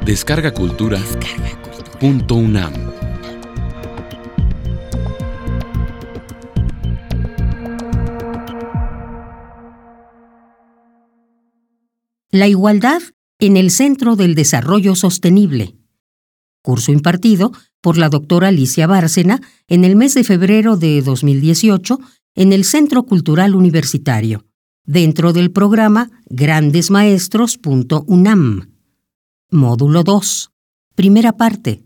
Descarga Cultura.unam. La igualdad en el Centro del Desarrollo Sostenible. Curso impartido por la doctora Alicia Bárcena en el mes de febrero de 2018 en el Centro Cultural Universitario, dentro del programa grandesmaestros.unam. Módulo 2. Primera parte.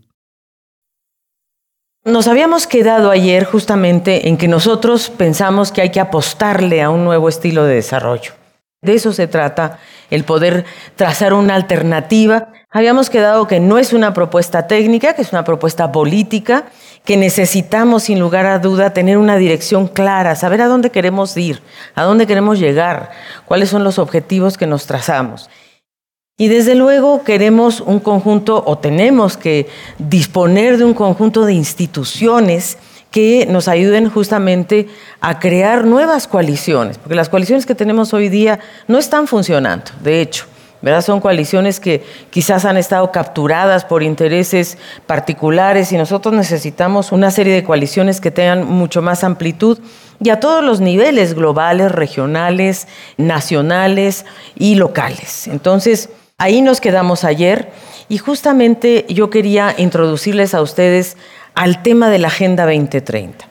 Nos habíamos quedado ayer justamente en que nosotros pensamos que hay que apostarle a un nuevo estilo de desarrollo. De eso se trata, el poder trazar una alternativa. Habíamos quedado que no es una propuesta técnica, que es una propuesta política, que necesitamos sin lugar a duda tener una dirección clara, saber a dónde queremos ir, a dónde queremos llegar, cuáles son los objetivos que nos trazamos. Y desde luego queremos un conjunto, o tenemos que disponer de un conjunto de instituciones que nos ayuden justamente a crear nuevas coaliciones, porque las coaliciones que tenemos hoy día no están funcionando, de hecho, ¿verdad? Son coaliciones que quizás han estado capturadas por intereses particulares y nosotros necesitamos una serie de coaliciones que tengan mucho más amplitud y a todos los niveles globales, regionales, nacionales y locales. Entonces, ahí nos quedamos ayer y justamente yo quería introducirles a ustedes al tema de la Agenda 2030.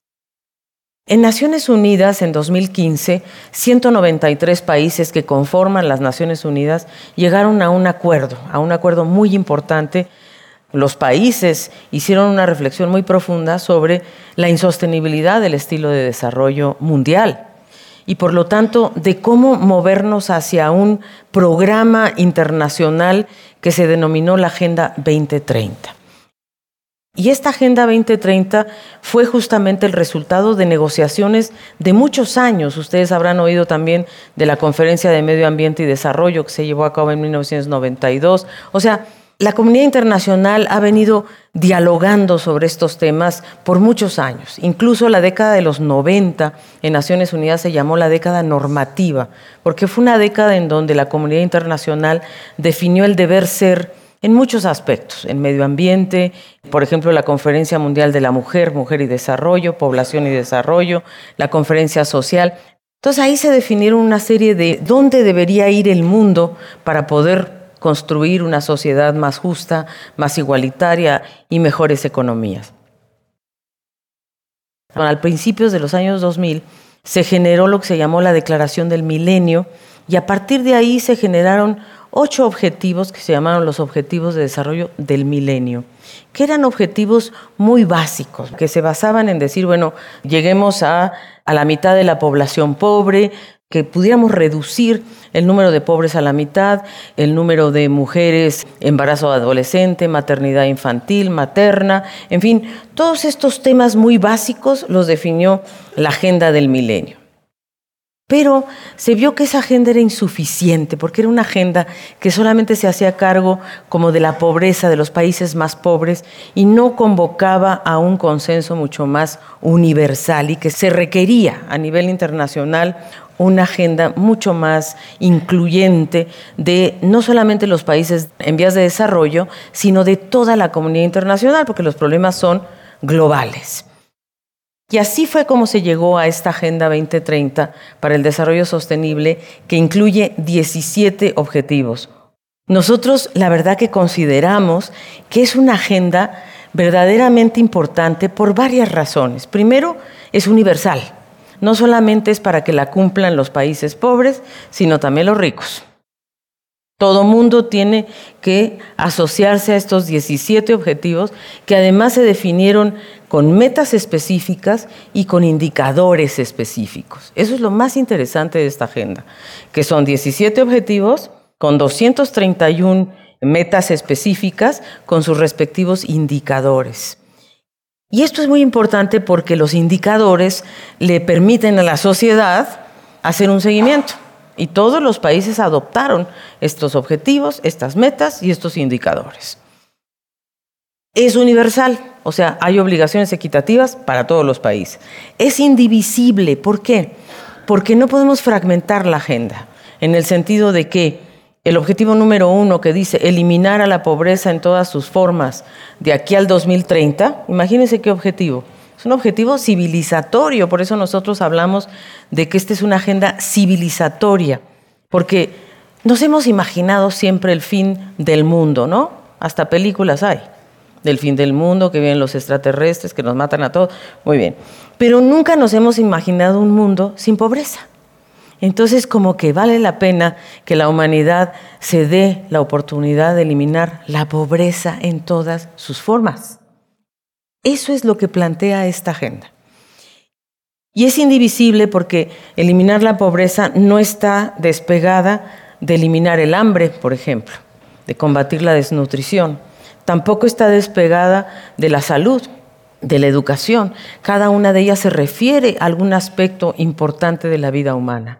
En Naciones Unidas, en 2015, 193 países que conforman las Naciones Unidas llegaron a un acuerdo muy importante. Los países hicieron una reflexión muy profunda sobre la insostenibilidad del estilo de desarrollo mundial y, por lo tanto, de cómo movernos hacia un programa internacional que se denominó la Agenda 2030. Y esta Agenda 2030 fue justamente el resultado de negociaciones de muchos años. Ustedes habrán oído también de la Conferencia de Medio Ambiente y Desarrollo que se llevó a cabo en 1992. O sea, la comunidad internacional ha venido dialogando sobre estos temas por muchos años. Incluso la década de los 90 en Naciones Unidas se llamó la década normativa, porque fue una década en donde la comunidad internacional definió el deber ser en muchos aspectos, en medio ambiente, por ejemplo, la Conferencia Mundial de la Mujer, Mujer y Desarrollo, Población y Desarrollo, la Conferencia Social. Entonces ahí se definieron una serie de dónde debería ir el mundo para poder construir una sociedad más justa, más igualitaria y mejores economías. Al principios de los años 2000 se generó lo que se llamó la Declaración del Milenio y a partir de ahí se generaron 8 objetivos que se llamaron los Objetivos de Desarrollo del Milenio, que eran objetivos muy básicos, que se basaban en decir, bueno, lleguemos a la mitad de la población pobre, que pudiéramos reducir el número de pobres a la mitad, el número de mujeres, embarazo adolescente, maternidad infantil, materna, en fin, todos estos temas muy básicos los definió la Agenda del Milenio. Pero se vio que esa agenda era insuficiente, porque era una agenda que solamente se hacía cargo como de la pobreza de los países más pobres y no convocaba a un consenso mucho más universal y que se requería a nivel internacional una agenda mucho más incluyente de no solamente los países en vías de desarrollo, sino de toda la comunidad internacional, porque los problemas son globales. Y así fue como se llegó a esta Agenda 2030 para el Desarrollo Sostenible, que incluye 17 objetivos. Nosotros, la verdad que consideramos que es una agenda verdaderamente importante por varias razones. Primero, es universal. No solamente es para que la cumplan los países pobres, sino también los ricos. Todo mundo tiene que asociarse a estos 17 objetivos que además se definieron con metas específicas y con indicadores específicos. Eso es lo más interesante de esta agenda, que son 17 objetivos con 231 metas específicas con sus respectivos indicadores. Y esto es muy importante porque los indicadores le permiten a la sociedad hacer un seguimiento. Y todos los países adoptaron estos objetivos, estas metas y estos indicadores. Es universal, o sea, hay obligaciones equitativas para todos los países. Es indivisible, ¿por qué? Porque no podemos fragmentar la agenda, en el sentido de que el objetivo número 1 que dice eliminar a la pobreza en todas sus formas de aquí al 2030, imagínense qué objetivo. Es un objetivo civilizatorio, por eso nosotros hablamos de que esta es una agenda civilizatoria, porque nos hemos imaginado siempre el fin del mundo, ¿no? Hasta películas hay del fin del mundo, que vienen los extraterrestres, que nos matan a todos, muy bien. Pero nunca nos hemos imaginado un mundo sin pobreza. Entonces, como que vale la pena que la humanidad se dé la oportunidad de eliminar la pobreza en todas sus formas. Eso es lo que plantea esta agenda. Y es indivisible porque eliminar la pobreza no está despegada de eliminar el hambre, por ejemplo, de combatir la desnutrición. Tampoco está despegada de la salud, de la educación. Cada una de ellas se refiere a algún aspecto importante de la vida humana.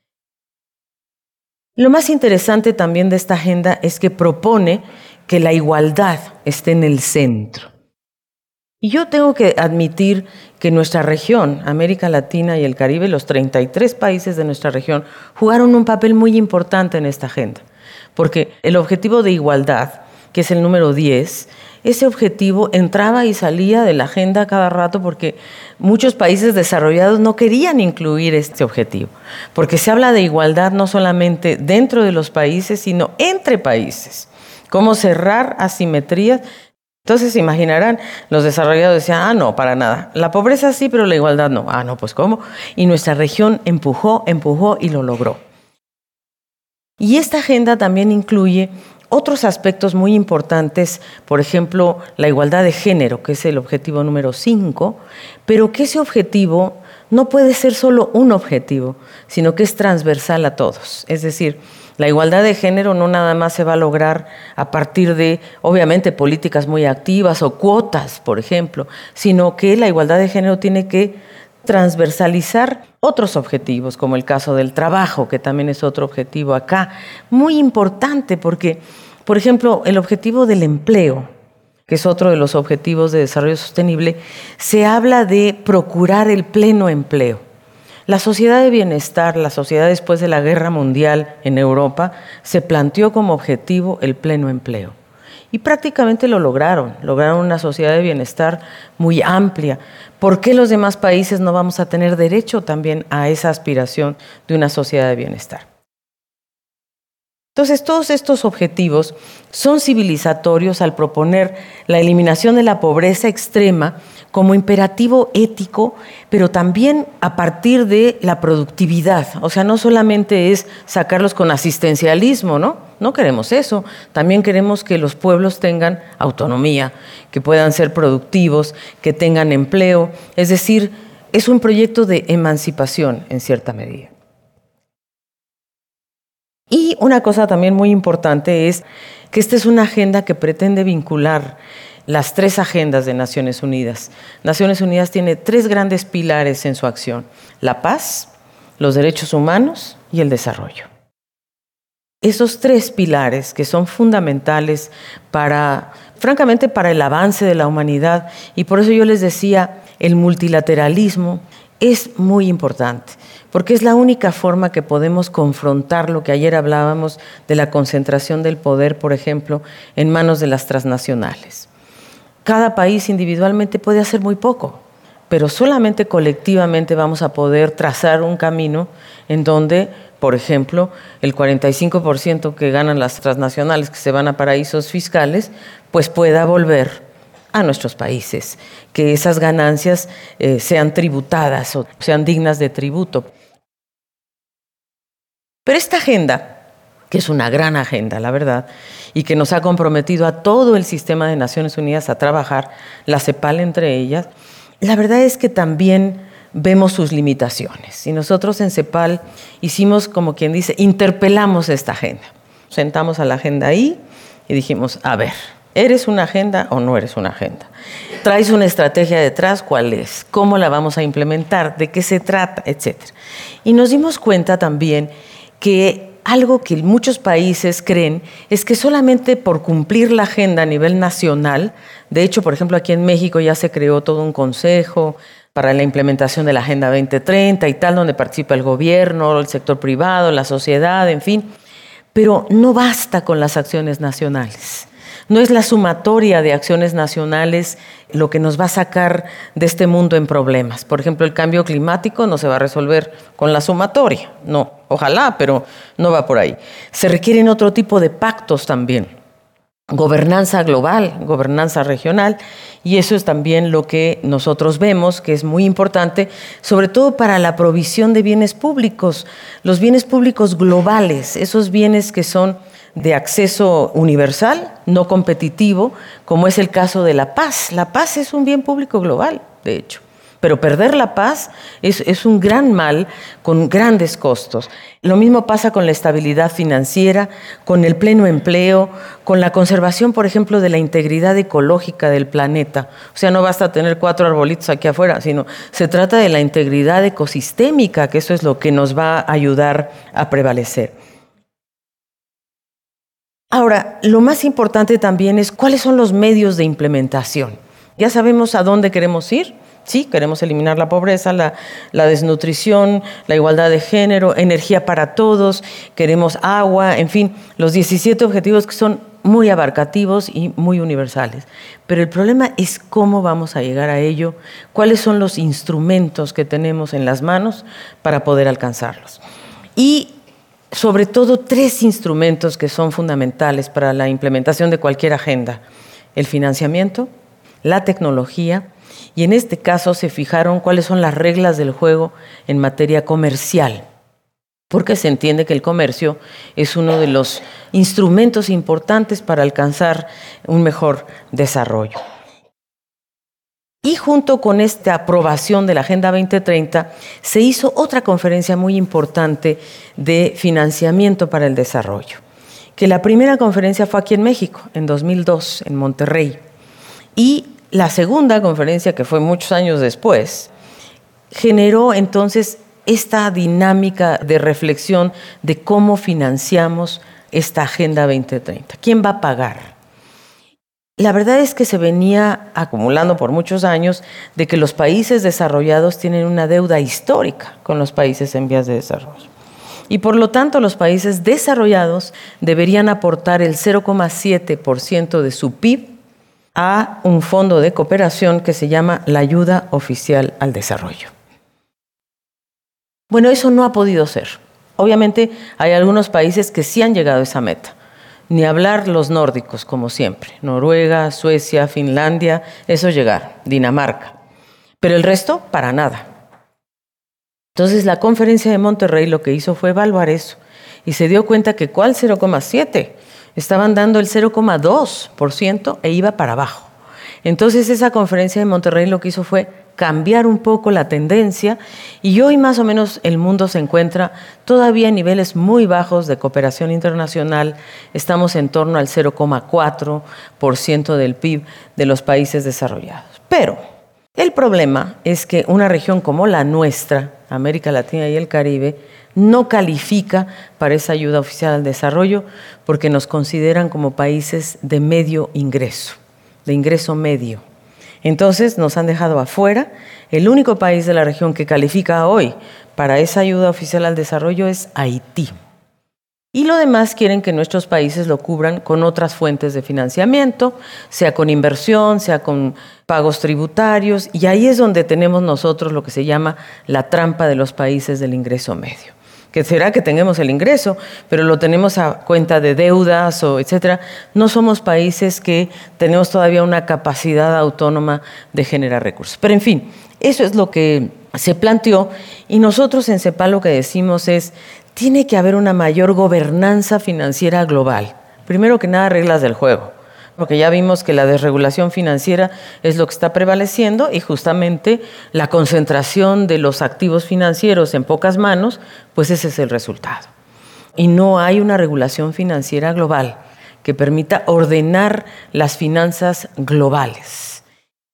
Lo más interesante también de esta agenda es que propone que la igualdad esté en el centro. Y yo tengo que admitir que nuestra región, América Latina y el Caribe, los 33 países de nuestra región, jugaron un papel muy importante en esta agenda. Porque el objetivo de igualdad, que es el número 10, ese objetivo entraba y salía de la agenda cada rato porque muchos países desarrollados no querían incluir este objetivo. Porque se habla de igualdad no solamente dentro de los países, sino entre países. Cómo cerrar asimetrías. Entonces, se imaginarán, los desarrollados decían, no, para nada. La pobreza sí, pero la igualdad no. No, pues ¿cómo? Y nuestra región empujó y lo logró. Y esta agenda también incluye otros aspectos muy importantes, por ejemplo, la igualdad de género, que es el objetivo número 5, pero que ese objetivo no puede ser solo un objetivo, sino que es transversal a todos. Es decir, la igualdad de género no nada más se va a lograr a partir de, obviamente, políticas muy activas o cuotas, por ejemplo, sino que la igualdad de género tiene que transversalizar otros objetivos, como el caso del trabajo, que también es otro objetivo acá, muy importante porque, por ejemplo, el objetivo del empleo, que es otro de los objetivos de desarrollo sostenible, se habla de procurar el pleno empleo. La sociedad de bienestar, la sociedad después de la Guerra Mundial en Europa, se planteó como objetivo el pleno empleo. Y prácticamente lo lograron una sociedad de bienestar muy amplia. ¿Por qué los demás países no vamos a tener derecho también a esa aspiración de una sociedad de bienestar? Entonces, todos estos objetivos son civilizatorios al proponer la eliminación de la pobreza extrema como imperativo ético, pero también a partir de la productividad. O sea, no solamente es sacarlos con asistencialismo, ¿no? No queremos eso. También queremos que los pueblos tengan autonomía, que puedan ser productivos, que tengan empleo. Es decir, es un proyecto de emancipación en cierta medida. Y una cosa también muy importante es que esta es una agenda que pretende vincular las 3 agendas de Naciones Unidas. Naciones Unidas tiene 3 grandes pilares en su acción: la paz, los derechos humanos y el desarrollo. Esos 3 pilares que son fundamentales francamente, para el avance de la humanidad, y por eso yo les decía, el multilateralismo es muy importante, porque es la única forma que podemos confrontar lo que ayer hablábamos de la concentración del poder, por ejemplo, en manos de las transnacionales. Cada país individualmente puede hacer muy poco, pero solamente colectivamente vamos a poder trazar un camino en donde, por ejemplo, el 45% que ganan las transnacionales, que se van a paraísos fiscales, pues pueda volver a nuestros países, que esas ganancias sean tributadas o sean dignas de tributo. Pero esta agenda, que es una gran agenda, la verdad, y que nos ha comprometido a todo el sistema de Naciones Unidas a trabajar, la CEPAL entre ellas, la verdad es que también vemos sus limitaciones. Y nosotros en CEPAL hicimos, como quien dice, interpelamos esta agenda. Sentamos a la agenda ahí y dijimos, a ver, ¿eres una agenda o no eres una agenda? ¿Traes una estrategia detrás? ¿Cuál es? ¿Cómo la vamos a implementar? ¿De qué se trata? Etcétera. Y nos dimos cuenta también que algo que muchos países creen es que solamente por cumplir la agenda a nivel nacional, de hecho, por ejemplo, aquí en México ya se creó todo un consejo para la implementación de la Agenda 2030 y tal, donde participa el gobierno, el sector privado, la sociedad, en fin. Pero no basta con las acciones nacionales. No es la sumatoria de acciones nacionales lo que nos va a sacar de este mundo en problemas. Por ejemplo, el cambio climático no se va a resolver con la sumatoria. No, ojalá, pero no va por ahí. Se requieren otro tipo de pactos también. Gobernanza global, gobernanza regional, y eso es también lo que nosotros vemos que es muy importante, sobre todo para la provisión de bienes públicos, los bienes públicos globales, esos bienes que son de acceso universal, no competitivo, como es el caso de la paz. La paz es un bien público global, de hecho. Pero perder la paz es un gran mal con grandes costos. Lo mismo pasa con la estabilidad financiera, con el pleno empleo, con la conservación, por ejemplo, de la integridad ecológica del planeta. O sea, no basta tener 4 arbolitos aquí afuera, sino se trata de la integridad ecosistémica, que eso es lo que nos va a ayudar a prevalecer. Ahora, lo más importante también es cuáles son los medios de implementación. Ya sabemos a dónde queremos ir. Sí, queremos eliminar la pobreza, la desnutrición, la igualdad de género, energía para todos, queremos agua, en fin, los 17 objetivos que son muy abarcativos y muy universales. Pero el problema es cómo vamos a llegar a ello, cuáles son los instrumentos que tenemos en las manos para poder alcanzarlos. Y sobre todo 3 instrumentos que son fundamentales para la implementación de cualquier agenda: el financiamiento, la tecnología, y en este caso se fijaron cuáles son las reglas del juego en materia comercial, porque se entiende que el comercio es uno de los instrumentos importantes para alcanzar un mejor desarrollo. Y junto con esta aprobación de la Agenda 2030, se hizo otra conferencia muy importante de financiamiento para el desarrollo, que la primera conferencia fue aquí en México, en 2002, en Monterrey, y la segunda conferencia, que fue muchos años después, generó entonces esta dinámica de reflexión de cómo financiamos esta Agenda 2030. ¿Quién va a pagar? La verdad es que se venía acumulando por muchos años de que los países desarrollados tienen una deuda histórica con los países en vías de desarrollo. Y por lo tanto, los países desarrollados deberían aportar el 0,7% de su PIB a un fondo de cooperación que se llama la Ayuda Oficial al Desarrollo. Bueno, eso no ha podido ser. Obviamente hay algunos países que sí han llegado a esa meta. Ni hablar los nórdicos, como siempre. Noruega, Suecia, Finlandia, eso llegaron. Dinamarca. Pero el resto, para nada. Entonces la conferencia de Monterrey lo que hizo fue evaluar eso. Y se dio cuenta que ¿cuál 0,7%? Estaban dando el 0,2% e iba para abajo. Entonces esa conferencia de Monterrey lo que hizo fue cambiar un poco la tendencia y hoy más o menos el mundo se encuentra todavía en niveles muy bajos de cooperación internacional. Estamos en torno al 0,4% del PIB de los países desarrollados. Pero el problema es que una región como la nuestra, América Latina y el Caribe, no califica para esa ayuda oficial al desarrollo porque nos consideran como países de medio ingreso, de ingreso medio. Entonces nos han dejado afuera. El único país de la región que califica hoy para esa ayuda oficial al desarrollo es Haití. Y lo demás quieren que nuestros países lo cubran con otras fuentes de financiamiento, sea con inversión, sea con pagos tributarios, y ahí es donde tenemos nosotros lo que se llama la trampa de los países del ingreso medio. Que será que tengamos el ingreso, pero lo tenemos a cuenta de deudas o etcétera. No somos países que tenemos todavía una capacidad autónoma de generar recursos. Pero en fin, eso es lo que se planteó y nosotros en CEPAL lo que decimos es, tiene que haber una mayor gobernanza financiera global. Primero que nada, reglas del juego. Porque ya vimos que la desregulación financiera es lo que está prevaleciendo y justamente la concentración de los activos financieros en pocas manos, pues ese es el resultado. Y no hay una regulación financiera global que permita ordenar las finanzas globales.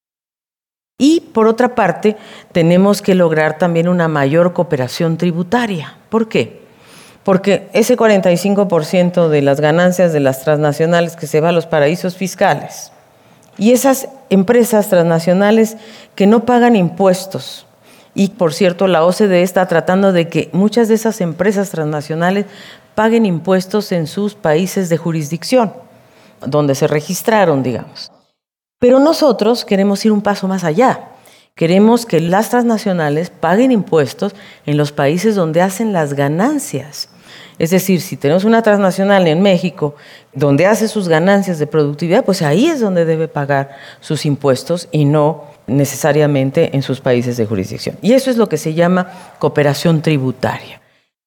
Y por otra parte, tenemos que lograr también una mayor cooperación tributaria. ¿Por qué? Porque ese 45% de las ganancias de las transnacionales que se va a los paraísos fiscales y esas empresas transnacionales que no pagan impuestos. Y por cierto, la OCDE está tratando de que muchas de esas empresas transnacionales paguen impuestos en sus países de jurisdicción, donde se registraron, digamos. Pero nosotros queremos ir un paso más allá. Queremos que las transnacionales paguen impuestos en los países donde hacen las ganancias. Es decir, si tenemos una transnacional en México donde hace sus ganancias de productividad, pues ahí es donde debe pagar sus impuestos y no necesariamente en sus países de jurisdicción. Y eso es lo que se llama cooperación tributaria.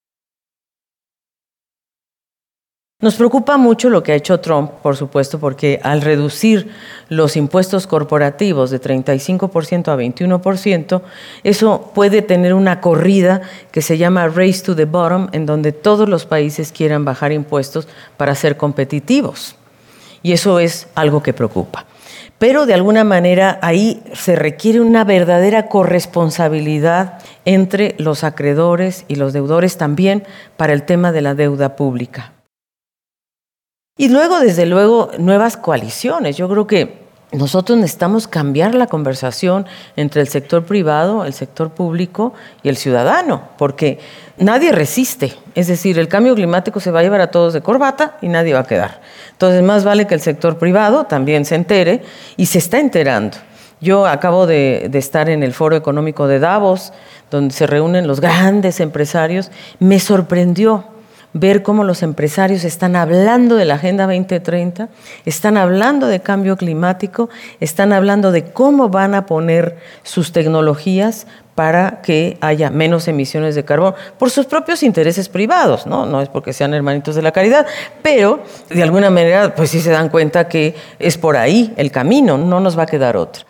Nos preocupa mucho lo que ha hecho Trump, por supuesto, porque al reducir los impuestos corporativos de 35% a 21%, eso puede tener una corrida que se llama Race to the Bottom, en donde todos los países quieran bajar impuestos para ser competitivos. Y eso es algo que preocupa. Pero de alguna manera ahí se requiere una verdadera corresponsabilidad entre los acreedores y los deudores también para el tema de la deuda pública. Y luego, desde luego, nuevas coaliciones. Yo creo que nosotros necesitamos cambiar la conversación entre el sector privado, el sector público y el ciudadano, porque nadie resiste. Es decir, el cambio climático se va a llevar a todos de corbata y nadie va a quedar. Entonces, más vale que el sector privado también se entere y se está enterando. Yo acabo de estar en el Foro Económico de Davos, donde se reúnen los grandes empresarios. Me sorprendió ver cómo los empresarios están hablando de la Agenda 2030, están hablando de cambio climático, están hablando de cómo van a poner sus tecnologías para que haya menos emisiones de carbono, por sus propios intereses privados, ¿no? No es porque sean hermanitos de la caridad, pero de alguna manera pues sí se dan cuenta que es por ahí el camino, no nos va a quedar otra.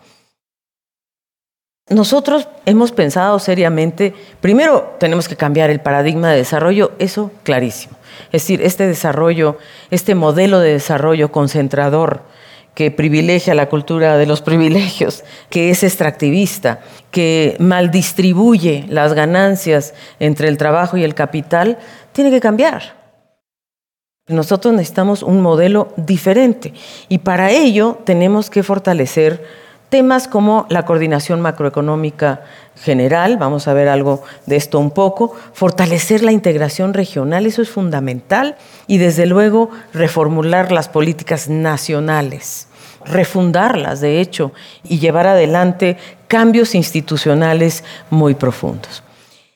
Nosotros hemos pensado seriamente, primero tenemos que cambiar el paradigma de desarrollo, eso clarísimo. Es decir, este desarrollo, este modelo de desarrollo concentrador que privilegia la cultura de los privilegios, que es extractivista, que maldistribuye las ganancias entre el trabajo y el capital, tiene que cambiar. Nosotros necesitamos un modelo diferente y para ello tenemos que fortalecer temas como la coordinación macroeconómica general, vamos a ver algo de esto un poco, fortalecer la integración regional, eso es fundamental, y desde luego reformular las políticas nacionales, refundarlas de hecho, y llevar adelante cambios institucionales muy profundos.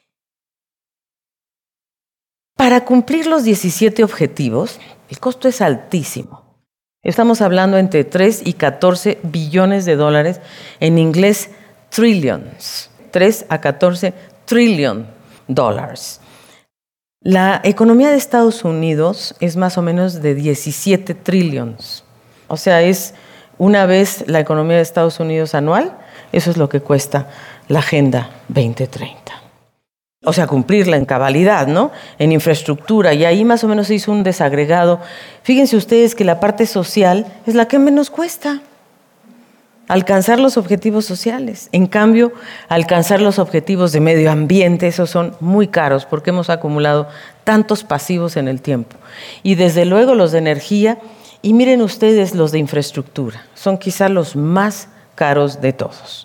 Para cumplir los 17 objetivos, el costo es altísimo. Estamos hablando entre 3 y 14 billones de dólares, en inglés trillions, 3 a 14 trillion dólares. La economía de Estados Unidos es más o menos de 17 trillions, o sea, es una vez la economía de Estados Unidos anual, eso es lo que cuesta la Agenda 2030. O sea, cumplirla en cabalidad, ¿no? En infraestructura, y ahí más o menos se hizo un desagregado. Fíjense ustedes que la parte social es la que menos cuesta. Alcanzar los objetivos sociales. En cambio, alcanzar los objetivos de medio ambiente, esos son muy caros porque hemos acumulado tantos pasivos en el tiempo. Y desde luego los de energía, y miren ustedes los de infraestructura, son quizá los más caros de todos.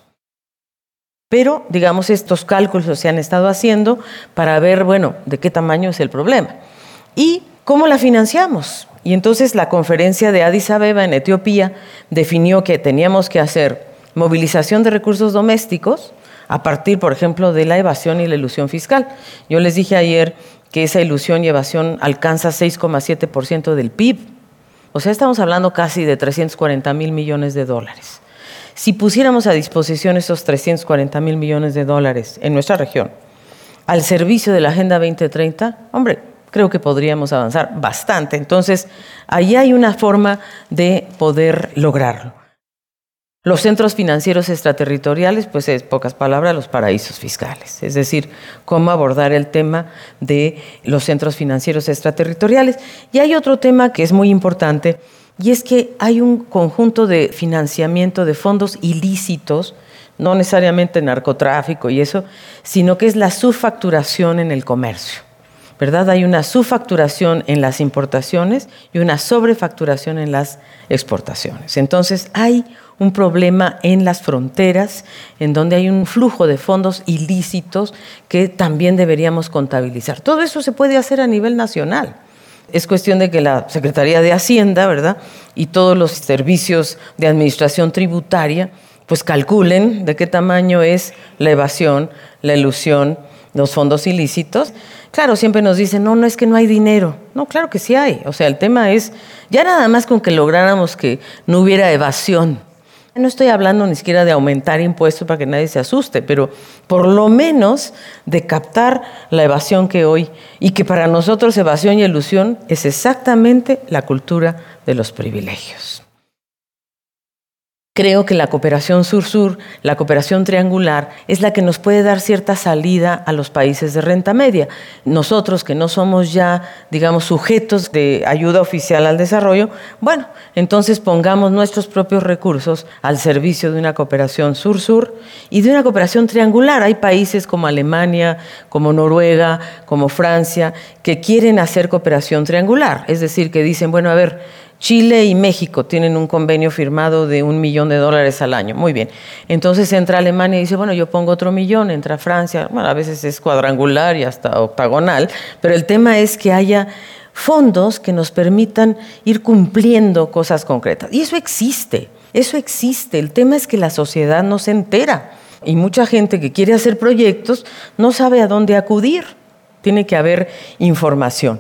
Pero, digamos, estos cálculos se han estado haciendo para ver, bueno, de qué tamaño es el problema. ¿Y cómo la financiamos? Y entonces la conferencia de Addis Abeba en Etiopía definió que teníamos que hacer movilización de recursos domésticos a partir, por ejemplo, de la evasión y la elusión fiscal. Yo les dije ayer que esa ilusión y evasión alcanza 6,7% del PIB. O sea, estamos hablando casi de 340,000 millones de dólares. Si pusiéramos a disposición esos 340,000 millones de dólares en nuestra región al servicio de la Agenda 2030, hombre, creo que podríamos avanzar bastante. Entonces, ahí hay una forma de poder lograrlo. Los centros financieros extraterritoriales, pues en pocas palabras, los paraísos fiscales. Es decir, cómo abordar el tema de los centros financieros extraterritoriales. Y hay otro tema que es muy importante, y es que hay un conjunto de financiamiento de fondos ilícitos, no necesariamente narcotráfico y eso, sino que es la subfacturación en el comercio, ¿verdad? Hay una subfacturación en las importaciones y una sobrefacturación en las exportaciones. Entonces hay un problema en las fronteras, en donde hay un flujo de fondos ilícitos que también deberíamos contabilizar. Todo eso se puede hacer a nivel nacional. Es cuestión de que la Secretaría de Hacienda, ¿verdad?, y todos los servicios de administración tributaria, pues calculen de qué tamaño es la evasión, la elusión, los fondos ilícitos. Claro, siempre nos dicen, no es que no hay dinero. No, claro que sí hay. O sea, el tema es, ya nada más con que lográramos que no hubiera evasión. No estoy hablando ni siquiera de aumentar impuestos para que nadie se asuste, pero por lo menos de captar la evasión que hoy, y que para nosotros evasión y elusión es exactamente la cultura de los privilegios. Creo que la cooperación sur-sur, la cooperación triangular, es la que nos puede dar cierta salida a los países de renta media. Nosotros que no somos ya, digamos, sujetos de ayuda oficial al desarrollo, bueno, entonces pongamos nuestros propios recursos al servicio de una cooperación sur-sur y de una cooperación triangular. Hay países como Alemania, como Noruega, como Francia, que quieren hacer cooperación triangular. Es decir, que dicen, bueno, a ver, Chile y México tienen un convenio firmado de $1 millón al año. Muy bien. Entonces entra Alemania y dice, bueno, yo pongo otro 1 millón. Entra Francia, bueno, a veces es cuadrangular y hasta octagonal, pero el tema es que haya fondos que nos permitan ir cumpliendo cosas concretas. Y eso existe. El tema es que la sociedad no se entera. Y mucha gente que quiere hacer proyectos no sabe a dónde acudir. Tiene que haber información.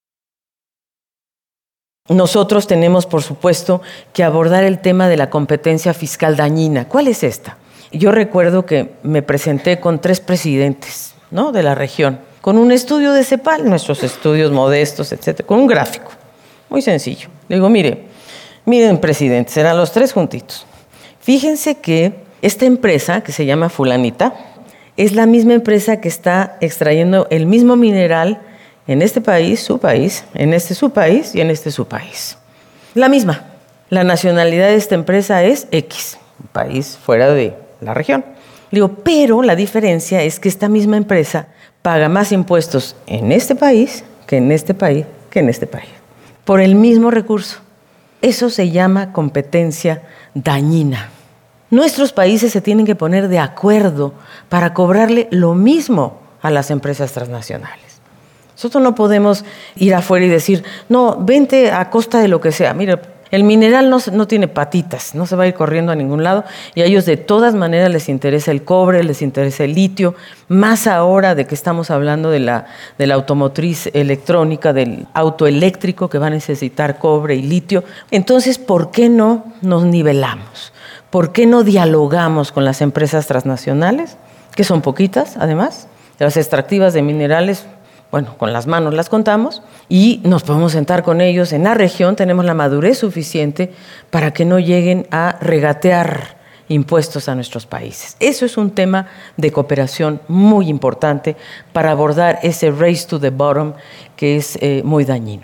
Nosotros tenemos, por supuesto, que abordar el tema de la competencia fiscal dañina. ¿Cuál es esta? Yo recuerdo que me presenté con 3 presidentes, ¿no?, de la región, con un estudio de CEPAL, nuestros estudios modestos, etcétera, con un gráfico, muy sencillo. Le digo, miren, presidentes, eran los 3 juntitos. Fíjense que esta empresa, que se llama Fulanita, es la misma empresa que está extrayendo el mismo mineral en este país, su país, en este su país y en este su país. La misma. La nacionalidad de esta empresa es X, un país fuera de la región. Digo, pero la diferencia es que esta misma empresa paga más impuestos en este país que en este país que en este país, por el mismo recurso. Eso se llama competencia dañina. Nuestros países se tienen que poner de acuerdo para cobrarle lo mismo a las empresas transnacionales. Nosotros no podemos ir afuera y decir, no, vente a costa de lo que sea. Mira, el mineral no tiene patitas, no se va a ir corriendo a ningún lado, y a ellos de todas maneras les interesa el cobre, les interesa el litio, más ahora de que estamos hablando de la automotriz electrónica, del auto eléctrico que va a necesitar cobre y litio. Entonces, ¿por qué no nos nivelamos? ¿Por qué no dialogamos con las empresas transnacionales, que son poquitas además? Las extractivas de minerales, bueno, con las manos las contamos, y nos podemos sentar con ellos en la región, tenemos la madurez suficiente para que no lleguen a regatear impuestos a nuestros países. Eso es un tema de cooperación muy importante para abordar ese race to the bottom que es muy dañino.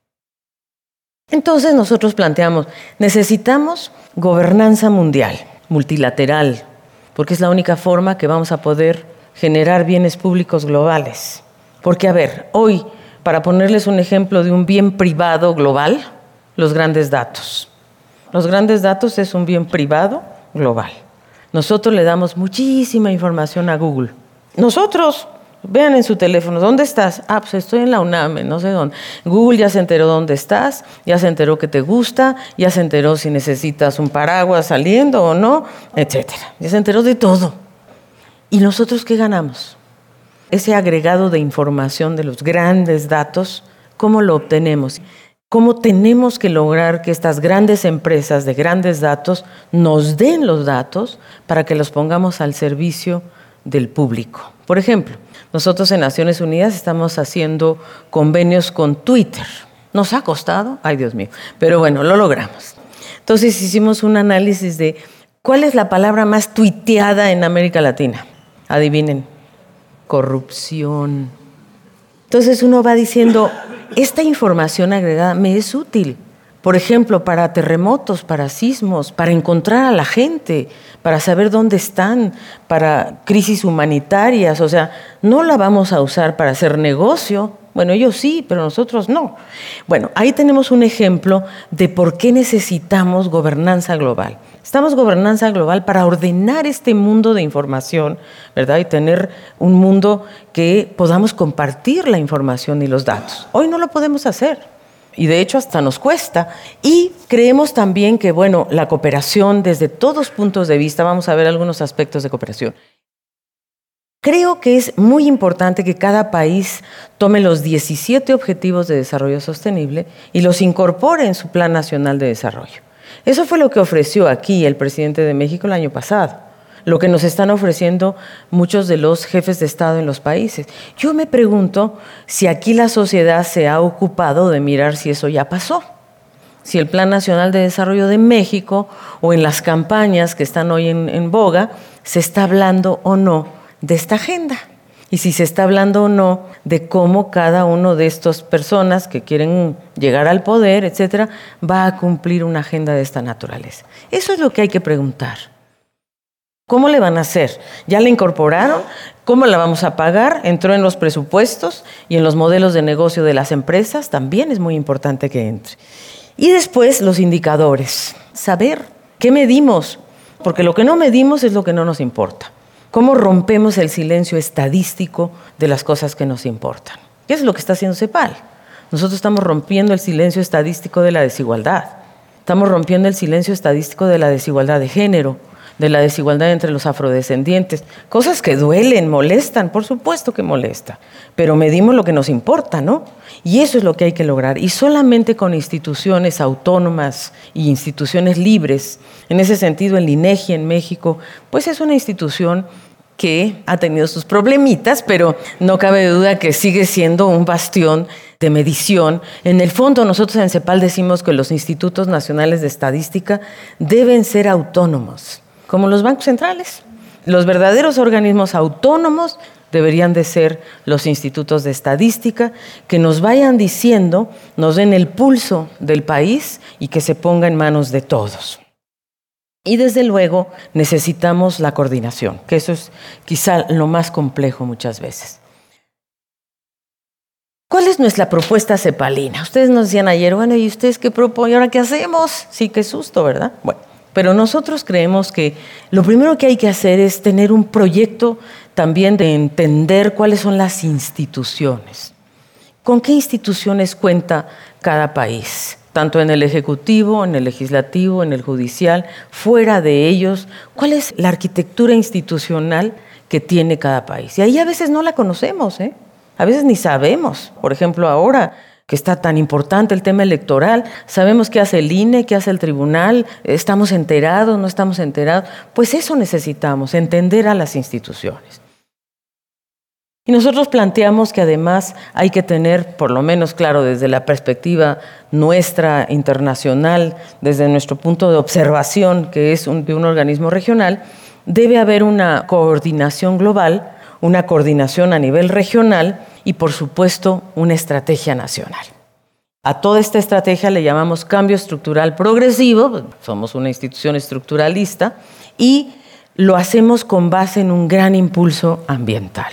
Entonces nosotros planteamos, necesitamos gobernanza mundial, multilateral, porque es la única forma que vamos a poder generar bienes públicos globales. Porque, a ver, hoy, para ponerles un ejemplo de un bien privado global, los grandes datos. Los grandes datos es un bien privado global. Nosotros le damos muchísima información a Google. Nosotros, vean en su teléfono, ¿dónde estás? Pues estoy en la UNAM, no sé dónde. Google ya se enteró dónde estás, ya se enteró que te gusta, ya se enteró si necesitas un paraguas saliendo o no, etcétera. Ya se enteró de todo. ¿Y nosotros qué ganamos? Ese agregado de información de los grandes datos, ¿cómo lo obtenemos? ¿Cómo tenemos que lograr que estas grandes empresas de grandes datos nos den los datos para que los pongamos al servicio del público? Por ejemplo, nosotros en Naciones Unidas estamos haciendo convenios con Twitter. ¿Nos ha costado? Ay, Dios mío. Pero bueno, lo logramos. Entonces hicimos un análisis de cuál es la palabra más tuiteada en América Latina. Adivinen. Corrupción. Entonces uno va diciendo, esta información agregada me es útil. Por ejemplo, para terremotos, para sismos, para encontrar a la gente, para saber dónde están, para crisis humanitarias. O sea, no la vamos a usar para hacer negocio. Bueno, ellos sí, pero nosotros no. Bueno, ahí tenemos un ejemplo de por qué necesitamos gobernanza global. Estamos gobernanza global para ordenar este mundo de información, ¿verdad? Y tener un mundo que podamos compartir la información y los datos. Hoy no lo podemos hacer. Y de hecho hasta nos cuesta. Y creemos también que, bueno, la cooperación desde todos puntos de vista, vamos a ver algunos aspectos de cooperación. Creo que es muy importante que cada país tome los 17 Objetivos de Desarrollo Sostenible y los incorpore en su Plan Nacional de Desarrollo. Eso fue lo que ofreció aquí el presidente de México el año pasado, lo que nos están ofreciendo muchos de los jefes de Estado en los países. Yo me pregunto si aquí la sociedad se ha ocupado de mirar si eso ya pasó. Si el Plan Nacional de Desarrollo de México o en las campañas que están hoy en boga, se está hablando o no de esta agenda. Y si se está hablando o no de cómo cada uno de estas personas que quieren llegar al poder, etcétera, va a cumplir una agenda de esta naturaleza. Eso es lo que hay que preguntar. ¿Cómo le van a hacer? ¿Ya la incorporaron? ¿Cómo la vamos a pagar? ¿Entró en los presupuestos y en los modelos de negocio de las empresas? También es muy importante que entre. Y después los indicadores. Saber qué medimos, porque lo que no medimos es lo que no nos importa. ¿Cómo rompemos el silencio estadístico de las cosas que nos importan? ¿Qué es lo que está haciendo CEPAL? Nosotros estamos rompiendo el silencio estadístico de la desigualdad. Estamos rompiendo el silencio estadístico de la desigualdad de género, de la desigualdad entre los afrodescendientes. Cosas que duelen, molestan, por supuesto que molesta. Pero medimos lo que nos importa, ¿no? Y eso es lo que hay que lograr. Y solamente con instituciones autónomas y instituciones libres. En ese sentido, el INEGI en México, pues es una institución que ha tenido sus problemitas, pero no cabe duda que sigue siendo un bastión de medición. En el fondo, nosotros en CEPAL decimos que los institutos nacionales de estadística deben ser autónomos, como los bancos centrales. Los verdaderos organismos autónomos deberían de ser los institutos de estadística que nos vayan diciendo, nos den el pulso del país y que se ponga en manos de todos. Y desde luego necesitamos la coordinación, que eso es quizá lo más complejo muchas veces. ¿Cuál es nuestra propuesta cepalina? Ustedes nos decían ayer, bueno, ¿y ustedes qué proponen? ¿Y ahora qué hacemos? Sí, qué susto, ¿verdad? Bueno, pero nosotros creemos que lo primero que hay que hacer es tener un proyecto también de entender cuáles son las instituciones. ¿Con qué instituciones cuenta cada país? Tanto en el Ejecutivo, en el Legislativo, en el Judicial, fuera de ellos, ¿cuál es la arquitectura institucional que tiene cada país? Y ahí a veces no la conocemos, a veces ni sabemos. Por ejemplo, ahora que está tan importante el tema electoral, sabemos qué hace el INE, qué hace el tribunal, estamos enterados, no estamos enterados. Pues eso necesitamos, entender a las instituciones. Y nosotros planteamos que además hay que tener, por lo menos claro, desde la perspectiva nuestra internacional, desde nuestro punto de observación, que es de un organismo regional, debe haber una coordinación global, una coordinación a nivel regional y, por supuesto, una estrategia nacional. A toda esta estrategia le llamamos cambio estructural progresivo, somos una institución estructuralista, y lo hacemos con base en un gran impulso ambiental.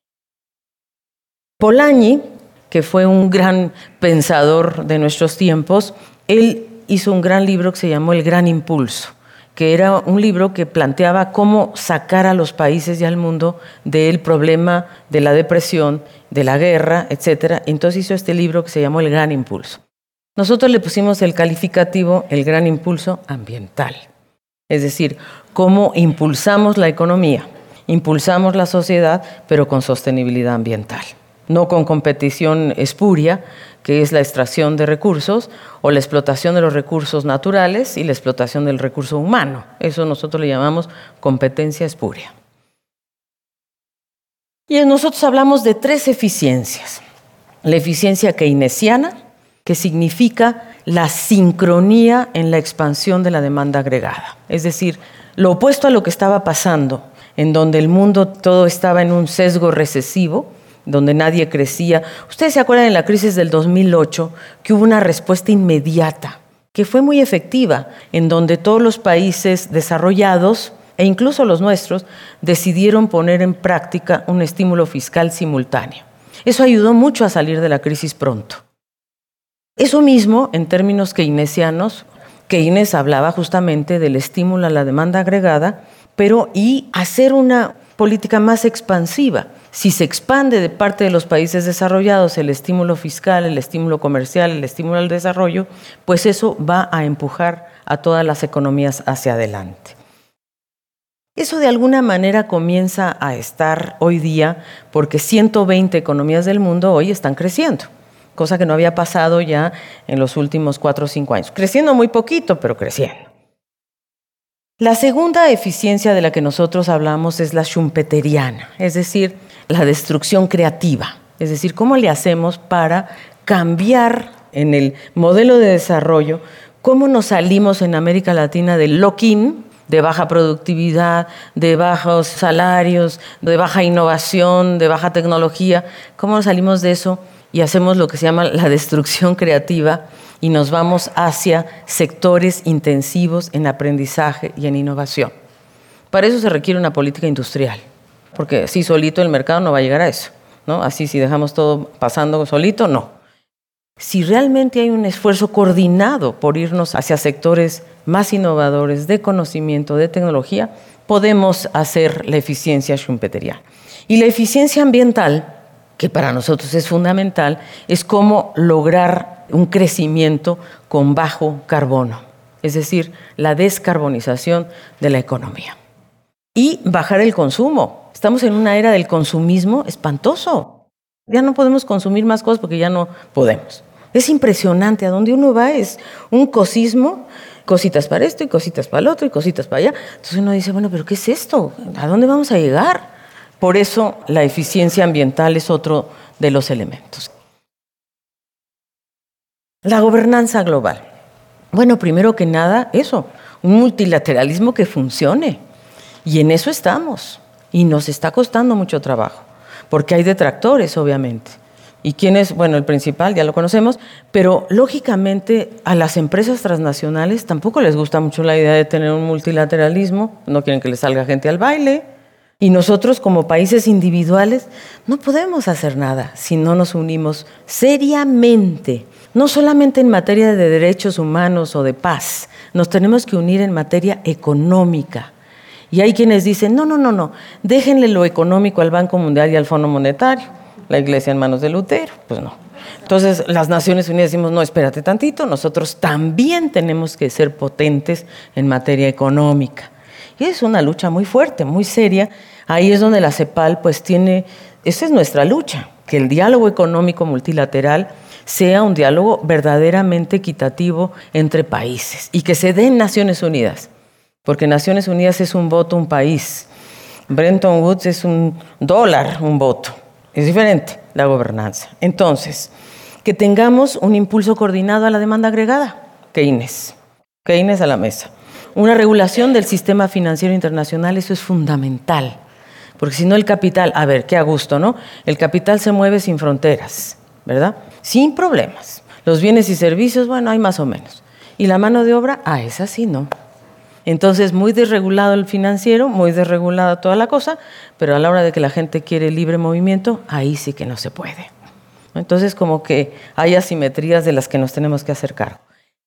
Polanyi, que fue un gran pensador de nuestros tiempos, él hizo un gran libro que se llamó El Gran Impulso, que era un libro que planteaba cómo sacar a los países y al mundo del problema de la depresión, de la guerra, etc. Entonces hizo este libro que se llamó El Gran Impulso. Nosotros le pusimos el calificativo El Gran Impulso Ambiental, es decir, cómo impulsamos la economía, impulsamos la sociedad, pero con sostenibilidad ambiental. No con competición espuria, que es la extracción de recursos o la explotación de los recursos naturales y la explotación del recurso humano. Eso nosotros le llamamos competencia espuria. Y nosotros hablamos de 3 eficiencias. La eficiencia keynesiana, que significa la sincronía en la expansión de la demanda agregada. Es decir, lo opuesto a lo que estaba pasando, en donde el mundo todo estaba en un sesgo recesivo, donde nadie crecía. Ustedes se acuerdan en la crisis del 2008 que hubo una respuesta inmediata, que fue muy efectiva, en donde todos los países desarrollados, e incluso los nuestros, decidieron poner en práctica un estímulo fiscal simultáneo. Eso ayudó mucho a salir de la crisis pronto. Eso mismo, en términos keynesianos, Keynes hablaba justamente del estímulo a la demanda agregada, pero y hacer una política más expansiva. Si se expande de parte de los países desarrollados el estímulo fiscal, el estímulo comercial, el estímulo al desarrollo, pues eso va a empujar a todas las economías hacia adelante. Eso de alguna manera comienza a estar hoy día porque 120 economías del mundo hoy están creciendo, cosa que no había pasado ya en los últimos 4 o 5 años. Creciendo muy poquito, pero creciendo. La segunda eficiencia de la que nosotros hablamos es la schumpeteriana, es decir, la destrucción creativa. Es decir, ¿cómo le hacemos para cambiar en el modelo de desarrollo? ¿Cómo nos salimos en América Latina del lock-in, de baja productividad, de bajos salarios, de baja innovación, de baja tecnología? ¿Cómo nos salimos de eso y hacemos lo que se llama la destrucción creativa y nos vamos hacia sectores intensivos en aprendizaje y en innovación? Para eso se requiere una política industrial, porque así solito el mercado no va a llegar a eso, ¿no? Así si dejamos todo pasando solito, no. Si realmente hay un esfuerzo coordinado por irnos hacia sectores más innovadores de conocimiento, de tecnología, podemos hacer la eficiencia schumpeteriana. Y la eficiencia ambiental, que para nosotros es fundamental, es cómo lograr un crecimiento con bajo carbono, es decir, la descarbonización de la economía. Y bajar el consumo. Estamos en una era del consumismo espantoso. Ya no podemos consumir más cosas porque ya no podemos. Es impresionante, a donde uno va es un cosismo, cositas para esto y cositas para el otro y cositas para allá. Entonces uno dice, bueno, ¿pero qué es esto? ¿A dónde vamos a llegar? Por eso la eficiencia ambiental es otro de los elementos. La gobernanza global. Bueno, primero que nada, eso, un multilateralismo que funcione. Y en eso estamos. Y nos está costando mucho trabajo, porque hay detractores, obviamente. ¿Y quién es? Bueno, el principal, ya lo conocemos, pero lógicamente a las empresas transnacionales tampoco les gusta mucho la idea de tener un multilateralismo, no quieren que les salga gente al baile. Y nosotros como países individuales no podemos hacer nada si no nos unimos seriamente, no solamente en materia de derechos humanos o de paz, nos tenemos que unir en materia económica. Y hay quienes dicen, no, déjenle lo económico al Banco Mundial y al Fondo Monetario, la Iglesia en manos de Lutero. Pues no. Entonces las Naciones Unidas decimos, no, espérate tantito, nosotros también tenemos que ser potentes en materia económica. Y es una lucha muy fuerte, muy seria. Ahí es donde la CEPAL pues tiene, esa es nuestra lucha, que el diálogo económico multilateral sea un diálogo verdaderamente equitativo entre países y que se dé en Naciones Unidas. Porque Naciones Unidas es un voto, un país. Bretton Woods es $1, un voto. Es diferente la gobernanza. Entonces, que tengamos un impulso coordinado a la demanda agregada. Keynes a la mesa. Una regulación del sistema financiero internacional, eso es fundamental. Porque si no el capital, a ver, qué a gusto, ¿no? El capital se mueve sin fronteras, ¿verdad? Sin problemas. Los bienes y servicios, bueno, hay más o menos. Y la mano de obra, esa sí, no. Entonces, muy desregulado el financiero, muy desregulada toda la cosa, pero a la hora de que la gente quiere libre movimiento, ahí sí que no se puede. Entonces, como que hay asimetrías de las que nos tenemos que hacer cargo.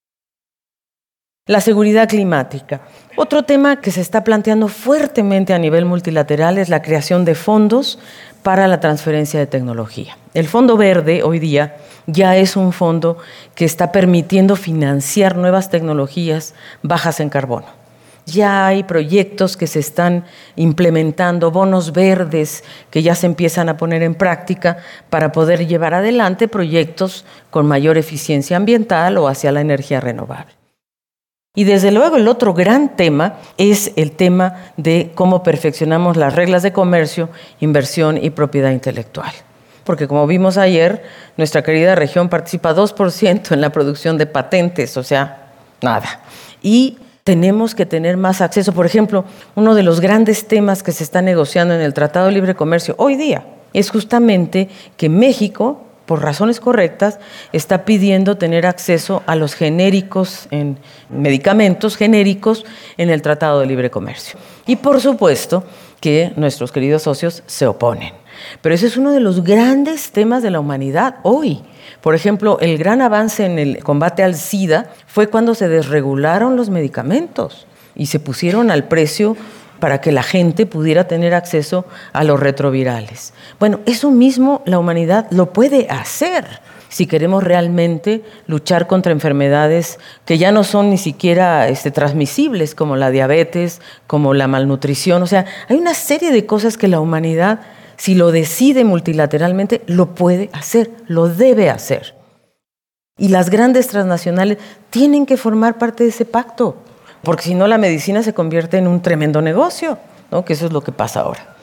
La seguridad climática. Otro tema que se está planteando fuertemente a nivel multilateral es la creación de fondos para la transferencia de tecnología. El Fondo Verde hoy día ya es un fondo que está permitiendo financiar nuevas tecnologías bajas en carbono. Ya hay proyectos que se están implementando, bonos verdes que ya se empiezan a poner en práctica para poder llevar adelante proyectos con mayor eficiencia ambiental o hacia la energía renovable. Y desde luego el otro gran tema es el tema de cómo perfeccionamos las reglas de comercio, inversión y propiedad intelectual. Porque como vimos ayer, nuestra querida región participa 2% en la producción de patentes, o sea, nada. Y tenemos que tener más acceso. Por ejemplo, uno de los grandes temas que se está negociando en el Tratado de Libre Comercio hoy día es justamente que México, por razones correctas, está pidiendo tener acceso a los genéricos, en medicamentos genéricos en el Tratado de Libre Comercio. Y por supuesto que nuestros queridos socios se oponen. Pero ese es uno de los grandes temas de la humanidad hoy, Por ejemplo, el gran avance en el combate al SIDA fue cuando se desregularon los medicamentos y se pusieron al precio para que la gente pudiera tener acceso a los retrovirales. Bueno, eso mismo la humanidad lo puede hacer si queremos realmente luchar contra enfermedades que ya no son ni siquiera transmisibles, como la diabetes, como la malnutrición. O sea, hay una serie de cosas que la humanidad, si lo decide multilateralmente, lo puede hacer, lo debe hacer. Y las grandes transnacionales tienen que formar parte de ese pacto, porque si no la medicina se convierte en un tremendo negocio, ¿no? Que eso es lo que pasa ahora.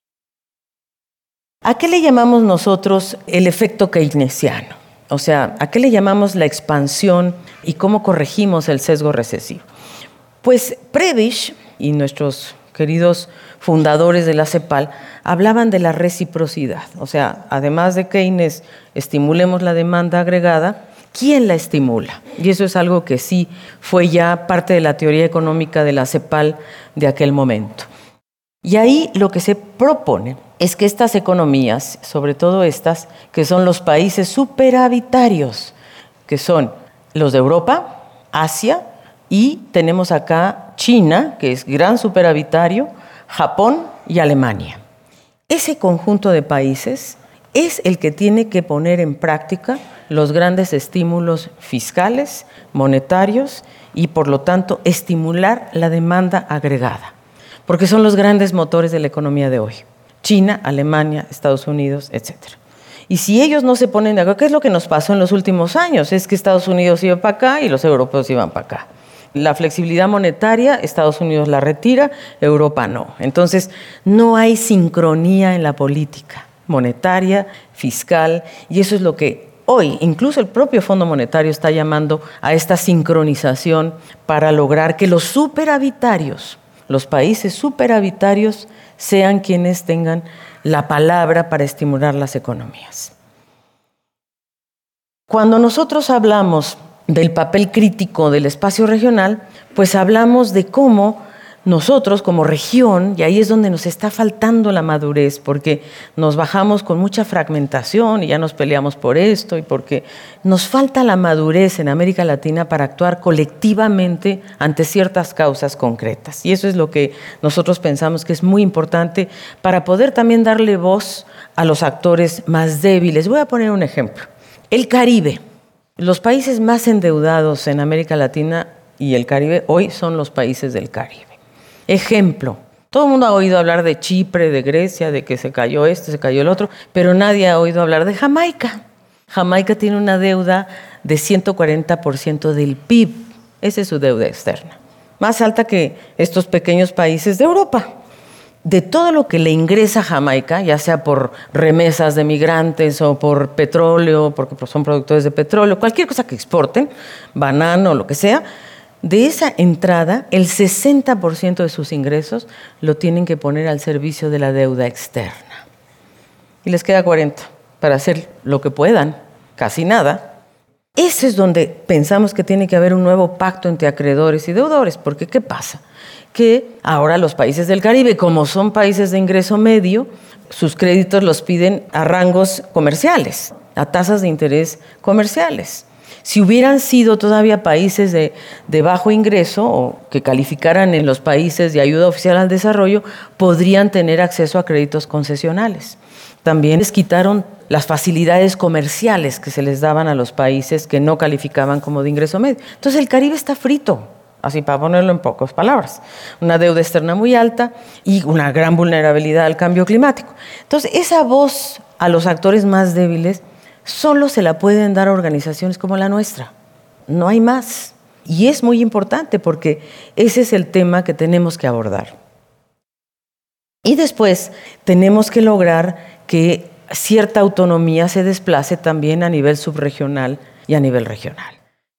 ¿A qué le llamamos nosotros el efecto keynesiano? O sea, ¿a qué le llamamos la expansión y cómo corregimos el sesgo recesivo? Pues Prebisch y nuestros queridos fundadores de la CEPAL hablaban de la reciprocidad. O sea, además de Keynes, estimulemos la demanda agregada, ¿quién la estimula? Y eso es algo que sí fue ya parte de la teoría económica de la CEPAL de aquel momento. Y ahí lo que se propone es que estas economías, sobre todo estas, que son los países superavitarios, que son los de Europa, Asia, y tenemos acá China, que es gran superavitario, Japón y Alemania. Ese conjunto de países es el que tiene que poner en práctica los grandes estímulos fiscales, monetarios y, por lo tanto, estimular la demanda agregada, porque son los grandes motores de la economía de hoy. China, Alemania, Estados Unidos, etc. Y si ellos no se ponen de acuerdo, ¿qué es lo que nos pasó en los últimos años? Es que Estados Unidos iba para acá y los europeos iban para acá. La flexibilidad monetaria, Estados Unidos la retira, Europa no. Entonces, no hay sincronía en la política monetaria, fiscal, y eso es lo que hoy, incluso el propio Fondo Monetario está llamando a esta sincronización para lograr que los superavitarios, los países superavitarios, sean quienes tengan la palabra para estimular las economías. Cuando nosotros hablamos del papel crítico del espacio regional, pues hablamos de cómo nosotros como región, y ahí es donde nos está faltando la madurez, porque nos bajamos con mucha fragmentación y ya nos peleamos por esto, y porque nos falta la madurez en América Latina para actuar colectivamente ante ciertas causas concretas. Y eso es lo que nosotros pensamos que es muy importante para poder también darle voz a los actores más débiles. Voy a poner un ejemplo. El Caribe. Los países más endeudados en América Latina y el Caribe hoy son los países del Caribe. Ejemplo, todo el mundo ha oído hablar de Chipre, de Grecia, de que se cayó este, se cayó el otro, pero nadie ha oído hablar de Jamaica. Jamaica tiene una deuda de 140% del PIB. Esa es su deuda externa, más alta que estos pequeños países de Europa. De todo lo que le ingresa a Jamaica, ya sea por remesas de migrantes o por petróleo, porque son productores de petróleo, cualquier cosa que exporten, banano, lo que sea, de esa entrada, el 60% de sus ingresos lo tienen que poner al servicio de la deuda externa. Y les queda 40% para hacer lo que puedan, casi nada. Ese es donde pensamos que tiene que haber un nuevo pacto entre acreedores y deudores, porque ¿qué pasa? Que ahora los países del Caribe, como son países de ingreso medio, sus créditos los piden a rangos comerciales, a tasas de interés comerciales. Si hubieran sido todavía países de bajo ingreso o que calificaran en los países de ayuda oficial al desarrollo, podrían tener acceso a créditos concesionales. También les quitaron las facilidades comerciales que se les daban a los países que no calificaban como de ingreso medio. Entonces el Caribe está frito, así para ponerlo en pocas palabras. Una deuda externa muy alta y una gran vulnerabilidad al cambio climático. Entonces esa voz a los actores más débiles solo se la pueden dar a organizaciones como la nuestra. No hay más. Y es muy importante porque ese es el tema que tenemos que abordar. Y después tenemos que lograr que cierta autonomía se desplace también a nivel subregional y a nivel regional.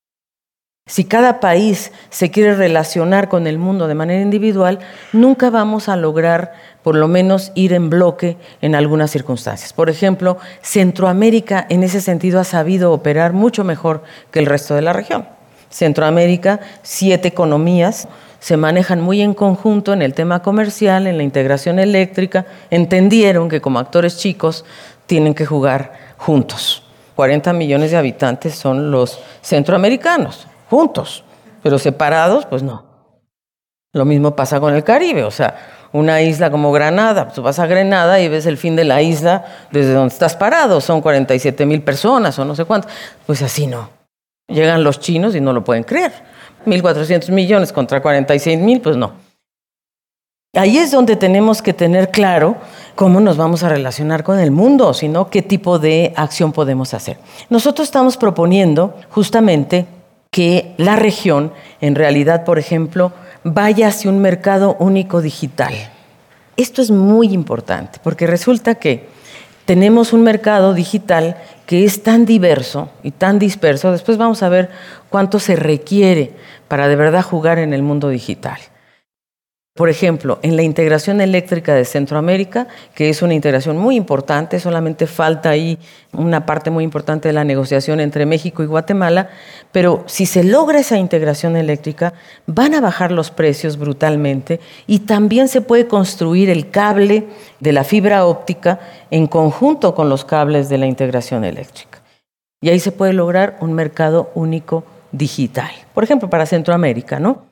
Si cada país se quiere relacionar con el mundo de manera individual, nunca vamos a lograr, por lo menos, ir en bloque en algunas circunstancias. Por ejemplo, Centroamérica en ese sentido ha sabido operar mucho mejor que el resto de la región. Centroamérica, 7 economías, se manejan muy en conjunto en el tema comercial, en la integración eléctrica, entendieron que como actores chicos tienen que jugar juntos. 40 millones de habitantes son los centroamericanos, juntos, pero separados, pues no. Lo mismo pasa con el Caribe, o sea, una isla como Granada, tú vas a Grenada y ves el fin de la isla desde donde estás parado, son 47,000 personas o no sé cuántas, pues así no. Llegan los chinos y no lo pueden creer, 1.400 millones contra 46,000, pues no. Ahí es donde tenemos que tener claro cómo nos vamos a relacionar con el mundo, sino qué tipo de acción podemos hacer. Nosotros estamos proponiendo justamente que la región, en realidad, por ejemplo, vaya hacia un mercado único digital. Esto es muy importante porque resulta que tenemos un mercado digital que es tan diverso y tan disperso. Después vamos a ver cuánto se requiere para de verdad jugar en el mundo digital. Por ejemplo, en la integración eléctrica de Centroamérica, que es una integración muy importante, solamente falta ahí una parte muy importante de la negociación entre México y Guatemala, pero si se logra esa integración eléctrica, van a bajar los precios brutalmente y también se puede construir el cable de la fibra óptica en conjunto con los cables de la integración eléctrica. Y ahí se puede lograr un mercado único digital. Por ejemplo, para Centroamérica, ¿no?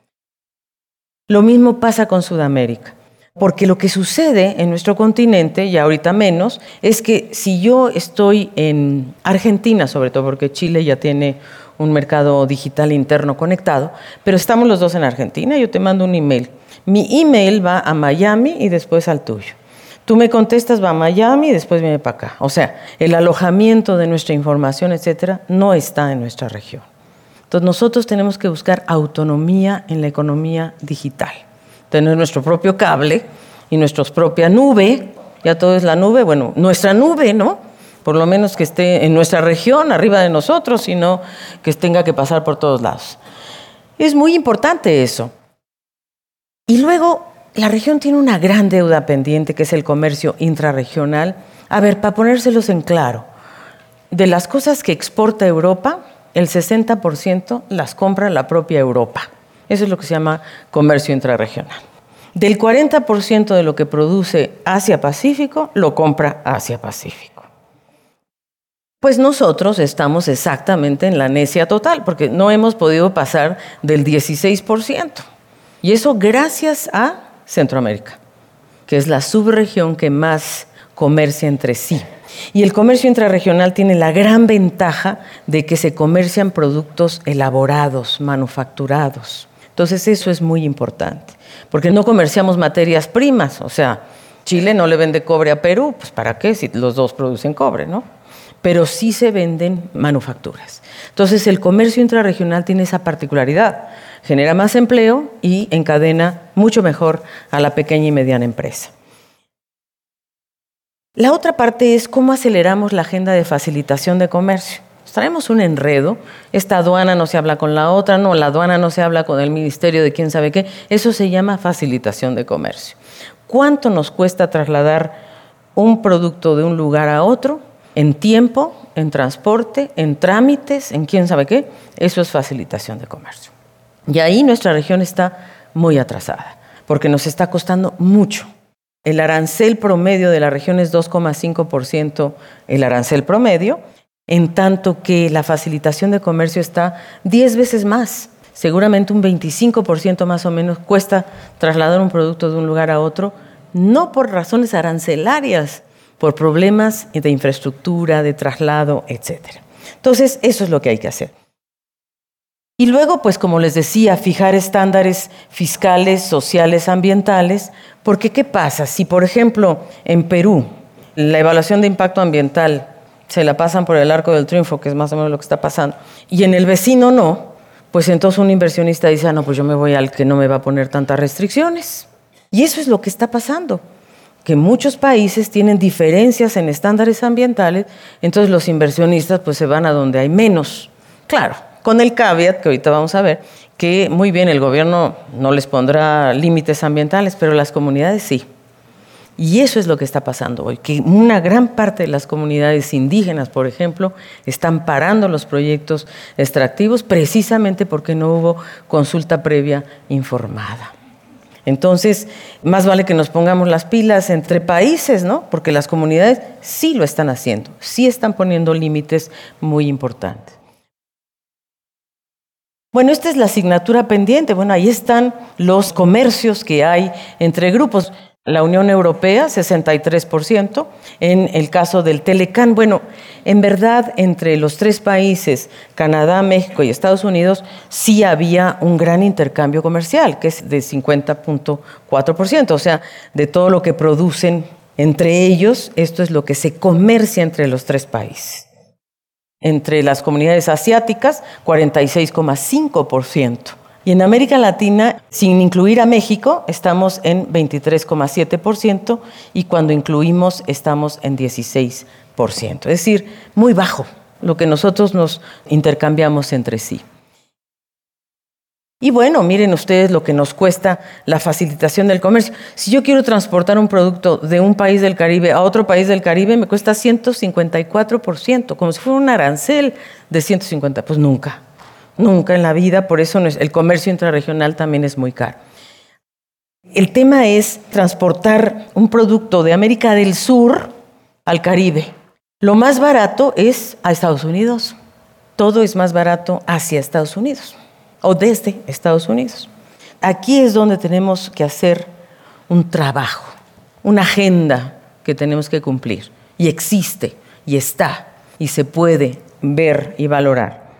Lo mismo pasa con Sudamérica, porque lo que sucede en nuestro continente, y ahorita menos, es que si yo estoy en Argentina, sobre todo porque Chile ya tiene un mercado digital interno conectado, pero estamos los dos en Argentina, yo te mando un email. Mi email va a Miami y después al tuyo. Tú me contestas, va a Miami y después viene para acá. O sea, el alojamiento de nuestra información, etcétera, no está en nuestra región. Entonces nosotros tenemos que buscar autonomía en la economía digital. Tener nuestro propio cable y nuestra propia nube. Ya todo es la nube, bueno, nuestra nube, ¿no? Por lo menos que esté en nuestra región, arriba de nosotros, sino que tenga que pasar por todos lados. Es muy importante eso. Y luego, la región tiene una gran deuda pendiente, que es el comercio intrarregional. A ver, para ponérselos en claro, de las cosas que exporta Europa, el 60% las compra la propia Europa. Eso es lo que se llama comercio intrarregional. Del 40% de lo que produce Asia-Pacífico, lo compra Asia-Pacífico. Pues nosotros estamos exactamente en la necia total, porque no hemos podido pasar del 16%. Y eso gracias a Centroamérica, que es la subregión que más comercia entre sí. Y el comercio intrarregional tiene la gran ventaja de que se comercian productos elaborados, manufacturados. Entonces eso es muy importante, porque no comerciamos materias primas. O sea, Chile no le vende cobre a Perú, pues ¿para qué? Si los dos producen cobre, ¿no? Pero sí se venden manufacturas. Entonces el comercio intrarregional tiene esa particularidad. Genera más empleo y encadena mucho mejor a la pequeña y mediana empresa. La otra parte es cómo aceleramos la agenda de facilitación de comercio. Traemos un enredo, esta aduana no se habla con la otra, no, la aduana no se habla con el ministerio de quién sabe qué. Eso se llama facilitación de comercio. ¿Cuánto nos cuesta trasladar un producto de un lugar a otro? En tiempo, en transporte, en trámites, en quién sabe qué. Eso es facilitación de comercio. Y ahí nuestra región está muy atrasada, porque nos está costando mucho. El arancel promedio de la región es 2,5% el arancel promedio, en tanto que la facilitación de comercio está 10 veces más. Seguramente un 25% más o menos cuesta trasladar un producto de un lugar a otro, no por razones arancelarias, por problemas de infraestructura, de traslado, etc. Entonces, eso es lo que hay que hacer. Y luego, pues como les decía, fijar estándares fiscales, sociales, ambientales, porque ¿qué pasa? Si, por ejemplo, en Perú, la evaluación de impacto ambiental se la pasan por el arco del triunfo, que es más o menos lo que está pasando, y en el vecino no, pues entonces un inversionista dice, no, pues yo me voy al que no me va a poner tantas restricciones. Y eso es lo que está pasando, que muchos países tienen diferencias en estándares ambientales, entonces los inversionistas pues se van a donde hay menos. Claro, con el caveat que ahorita vamos a ver, que muy bien, el gobierno no les pondrá límites ambientales, pero las comunidades sí. Y eso es lo que está pasando hoy, que una gran parte de las comunidades indígenas, por ejemplo, están parando los proyectos extractivos precisamente porque no hubo consulta previa informada. Entonces, más vale que nos pongamos las pilas entre países, ¿no? Porque las comunidades sí lo están haciendo, sí están poniendo límites muy importantes. Bueno, esta es la asignatura pendiente. Bueno, ahí están los comercios que hay entre grupos. La Unión Europea, 63%. En el caso del Telecán, bueno, en verdad, entre los tres países, Canadá, México y Estados Unidos, sí había un gran intercambio comercial, que es de 50.4%. O sea, de todo lo que producen entre ellos, esto es lo que se comercia entre los tres países. Entre las comunidades asiáticas, 46.5%. Y en América Latina, sin incluir a México, estamos en 23.7% y cuando incluimos estamos en 16%. Es decir, muy bajo lo que nosotros nos intercambiamos entre sí. Y bueno, miren ustedes lo que nos cuesta la facilitación del comercio. Si yo quiero transportar un producto de un país del Caribe a otro país del Caribe, me cuesta 154%, como si fuera un arancel de 150%. Pues nunca en la vida, por eso el comercio intrarregional también es muy caro. El tema es transportar un producto de América del Sur al Caribe. Lo más barato es a Estados Unidos. Todo es más barato hacia Estados Unidos o desde Estados Unidos. Aquí es donde tenemos que hacer un trabajo, una agenda que tenemos que cumplir. Y existe, y está, y se puede ver y valorar.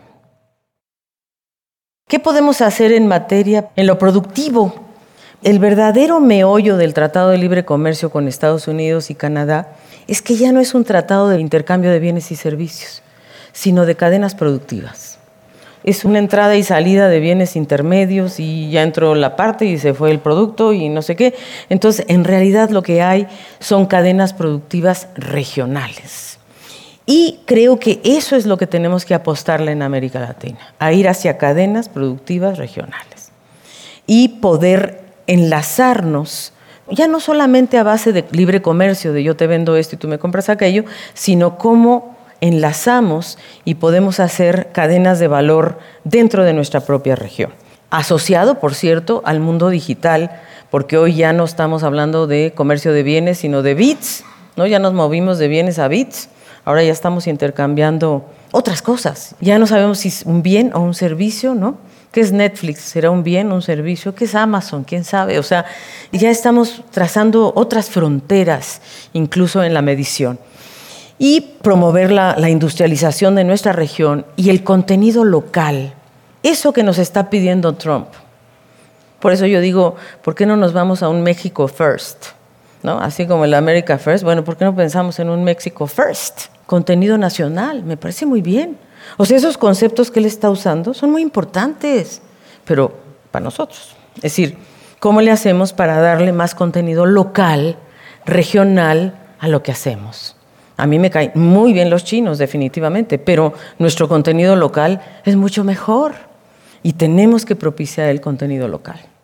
¿Qué podemos hacer en lo productivo? El verdadero meollo del Tratado de Libre Comercio con Estados Unidos y Canadá es que ya no es un tratado de intercambio de bienes y servicios, sino de cadenas productivas. Es una entrada y salida de bienes intermedios y ya entró la parte y se fue el producto y no sé qué. Entonces, en realidad lo que hay son cadenas productivas regionales. Y creo que eso es lo que tenemos que apostarle en América Latina, a ir hacia cadenas productivas regionales y poder enlazarnos, ya no solamente a base de libre comercio, de yo te vendo esto y tú me compras aquello, sino cómo enlazamos y podemos hacer cadenas de valor dentro de nuestra propia región. Asociado, por cierto, al mundo digital, porque hoy ya no estamos hablando de comercio de bienes, sino de bits, ¿no? Ya nos movimos de bienes a bits. Ahora ya estamos intercambiando otras cosas. Ya no sabemos si es un bien o un servicio, ¿no? ¿Qué es Netflix? ¿Será un bien o un servicio? ¿Qué es Amazon? ¿Quién sabe? O sea, ya estamos trazando otras fronteras, incluso en la medición. Y promover la industrialización de nuestra región y el contenido local. Eso que nos está pidiendo Trump. Por eso yo digo, ¿por qué no nos vamos a un México First? ¿No? Así como el America First, bueno, ¿por qué no pensamos en un México First? Contenido nacional, me parece muy bien. O sea, esos conceptos que él está usando son muy importantes, pero para nosotros. Es decir, ¿cómo le hacemos para darle más contenido local, regional, a lo que hacemos? A mí me caen muy bien los chinos, definitivamente, pero nuestro contenido local es mucho mejor y tenemos que propiciar el contenido local.